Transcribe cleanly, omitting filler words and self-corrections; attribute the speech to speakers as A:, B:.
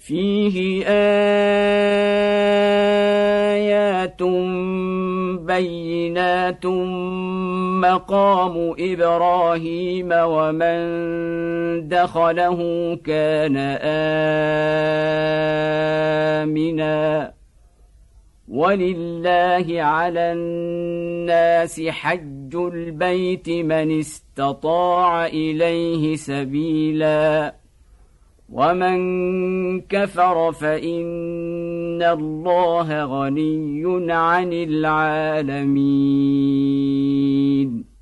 A: فيه آيات بينات مقام إبراهيم ومن دخله كان آمنا ولله على الناس حج البيت من استطاع إليه سبيلا ومن كفر فإن الله غني عن العالمين